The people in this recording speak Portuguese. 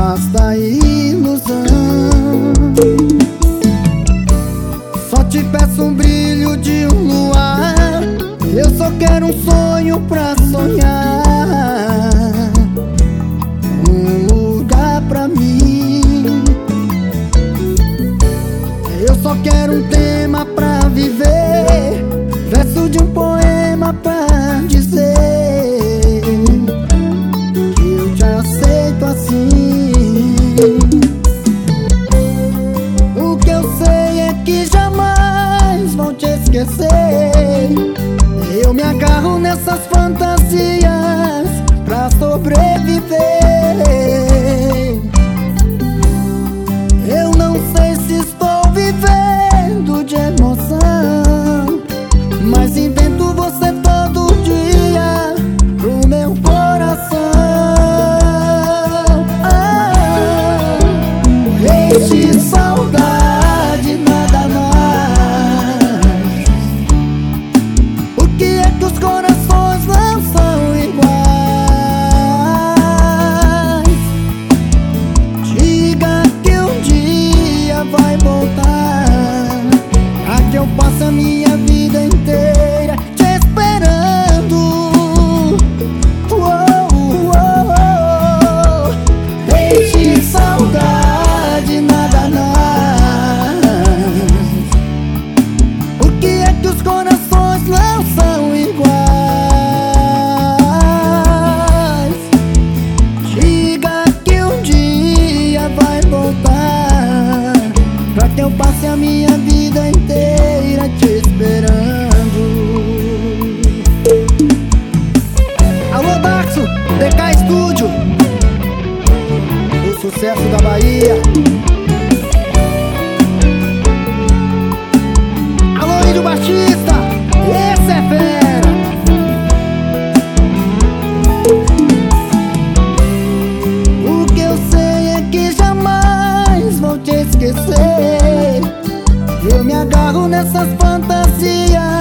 basta ilusão. Só te peço um brilho de um luar. Eu só quero um sonho pra sonhar, um lugar pra mim. Eu só quero um tema pra viver, verso de um poema pra dizer que eu te aceito assim. O que eu sei é que jamais vou te esquecer. Eu me agarro nessas fantasias pra sobreviver. Eu não sei se estou vivendo de emoção, mas invento você todo dia pro meu coração. Deixe saudade, nada mais. Por que é que os corações não são iguais? Diga que um dia vai voltar, pra que eu passe a minha vida inteira te esperando. Deixe saudade, nada mais. Por que é que os corações não são iguais? Diga que um dia vai voltar, pra que eu passe a minha vida inteira te esperando. Alô, Baxo, DK Estúdio, o sucesso da Bahia. Alô, Índio Batista, esse é fera. O que eu sei é que jamais vou te esquecer. Eu me agarro nessas fantasias